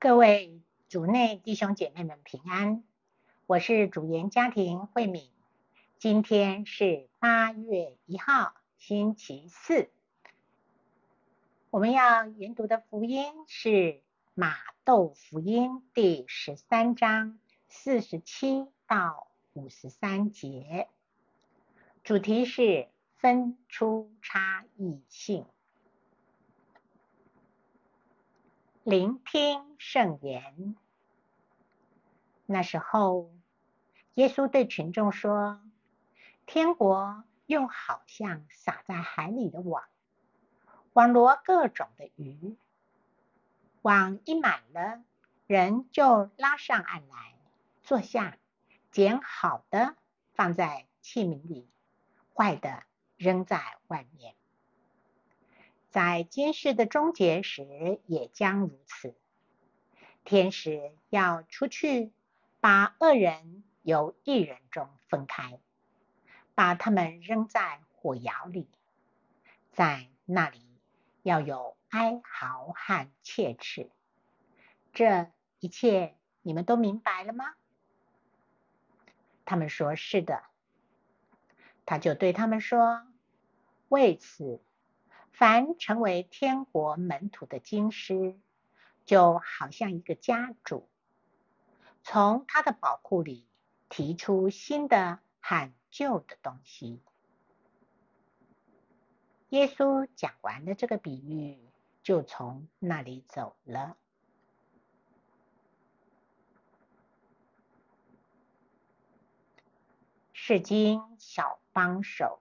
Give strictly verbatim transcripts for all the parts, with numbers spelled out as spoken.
各位主内弟兄姐妹们平安，我是主研家庭慧敏。今天是八月一号，星期四。我们要研读的福音是马窦福音第十三章四十七到五十三节，主题是分出差异性。聆听圣言。那时候，耶稣对群众说：天国又好像撒在海里的网，网罗各种的鱼。网一满了，人就拉上岸来，坐下，捡好的放在器皿里，坏的扔在外面。在今世的终结时也将如此。天使要出去，把恶人由义人中分开，把他们扔在火窑里，在那里要有哀嚎和切齿。这一切你们都明白了吗？他们说是的。他就对他们说：为此，凡成为天国门徒的经师，就好像一个家主，从他的宝库里提出新的和旧的东西。耶稣讲完了这个比喻，就从那里走了。释经小帮手。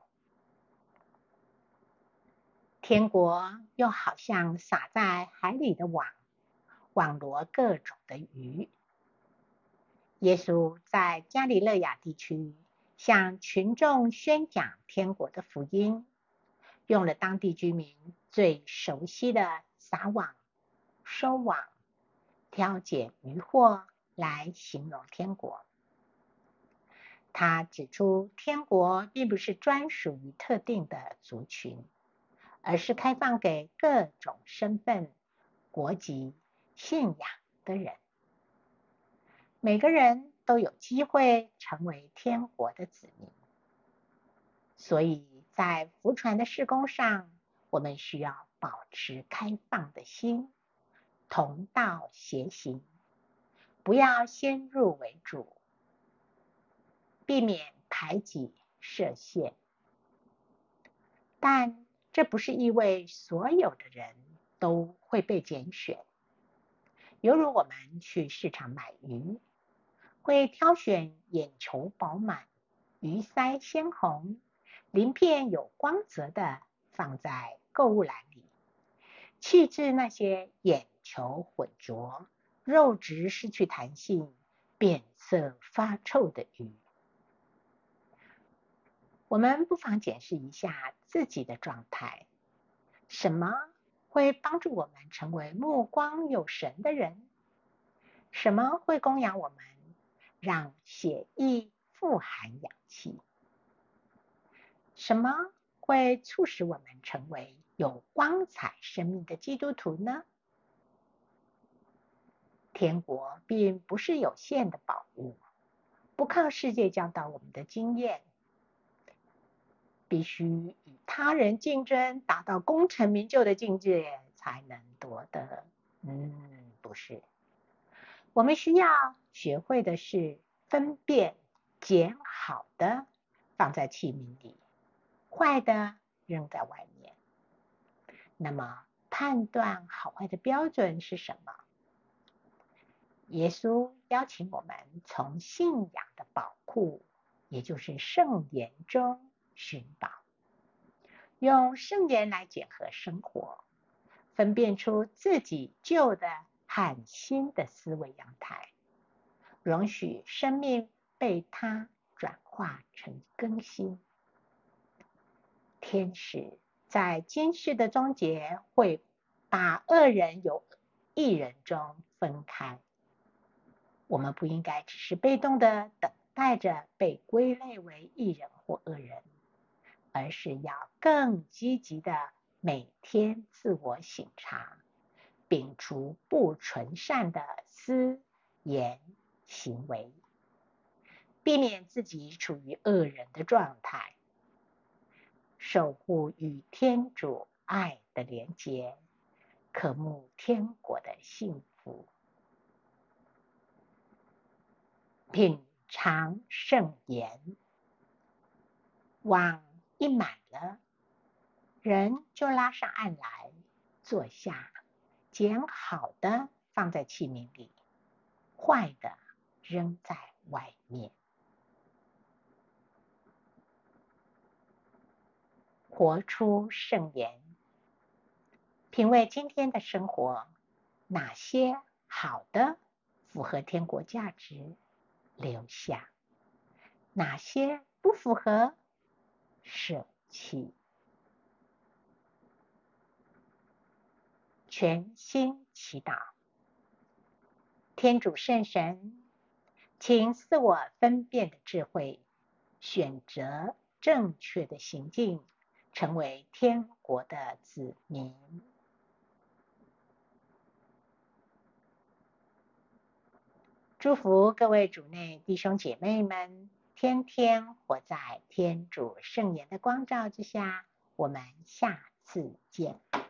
天国又好像撒在海里的网，网罗各种的鱼。耶稣在加里肋亚地区向群众宣讲天国的福音，用了当地居民最熟悉的撒网、收网、挑拣渔获来形容天国。他指出，天国并不是专属于特定的族群，而是开放给各种身份、国籍、信仰的人。每个人都有机会成为天国的子民。所以在福传的事工上，我们需要保持开放的心，同道协行，不要先入为主，避免排挤设限。但这不是意味所有的人都会被拣选。犹如我们去市场买鱼，会挑选眼球饱满、鱼鳃鲜红、鳞片有光泽的放在购物篮里，弃置那些眼球混浊、肉质失去弹性、变色发臭的鱼。我们不妨检视一下自己的状态，什么会帮助我们成为目光有神的人？什么会供养我们，让血液富含氧气？什么会促使我们成为有光彩生命的基督徒呢？天国并不是有限的宝物，不靠世界教导我们的经验，必须与他人竞争，达到功成名就的境界才能夺得。嗯，不是。我们需要学会的是分辨，捡好的放在器皿里，坏的扔在外面。那么判断好坏的标准是什么？耶稣邀请我们从信仰的宝库，也就是圣言中寻宝，用圣言来检核生活，分辨出自己旧的和新的思维样态，容许生命被他转化成更新。天使在今世的终结会把恶人由义人中分开。我们不应该只是被动的等待着被归类为义人或恶人，而是要更积极的每天自我省察， 摒除不纯善的思言行为，避免自己处于恶人的状态，守护与天主爱的连结，渴慕天国的幸福。品尝圣言，碗一满了，人就拉上岸来，坐下，捡好的放在器皿里，坏的扔在外面。活出圣言，品味今天的生活，哪些好的符合天国价值，留下；哪些不符合，舍弃。全心祈祷，天主圣神，请赐我分辨的智慧，选择正确的行径，成为天国的子民。祝福各位主内弟兄姐妹们，天天活在天主圣言的光照之下。我们下次见。